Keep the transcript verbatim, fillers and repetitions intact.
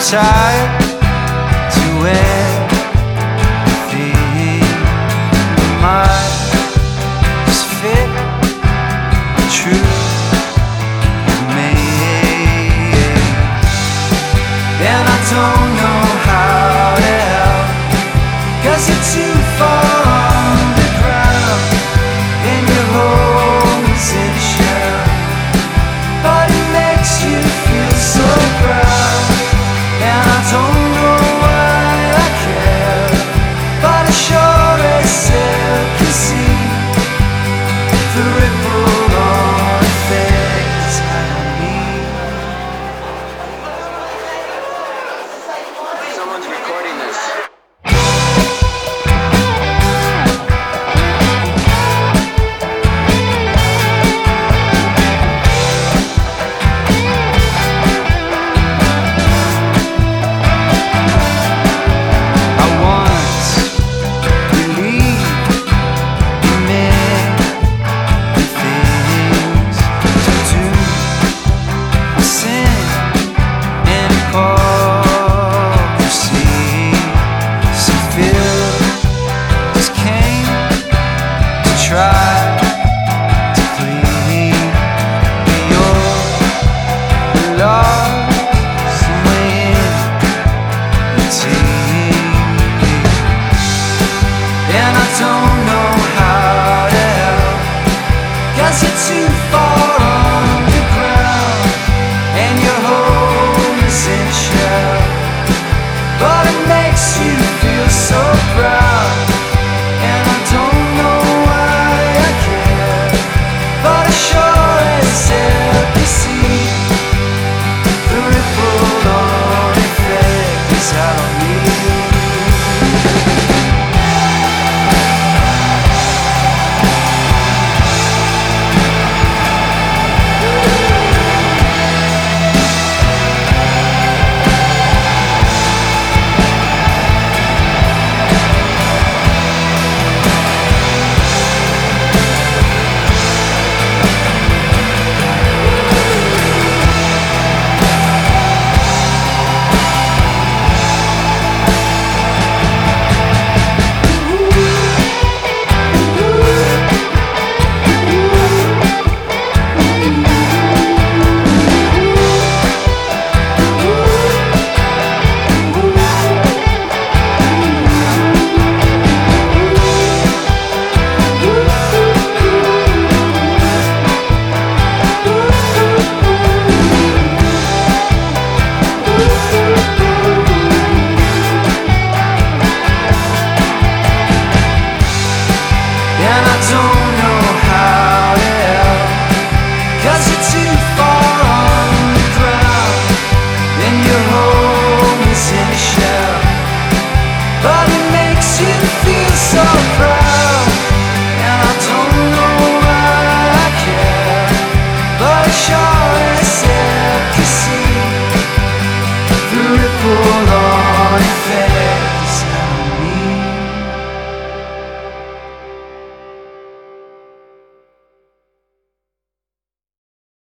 tied to anything that might just fit the truth you made. And I don't know how to help, 'cause you're too far underground and your home is in a shell, but it makes you feel so proud. And I don't know why I care, but I sure as hell can see the ripple on the face I need. Someone's recording this. Try to clean your love somewhere in the tea. And I don't know how to help, 'cause you're too far underground and your home is in a shell, but it makes you feel so proud. And I don't know sure as hell to see the ripple on your face out on me. And I don't know how to help, 'cause you're too far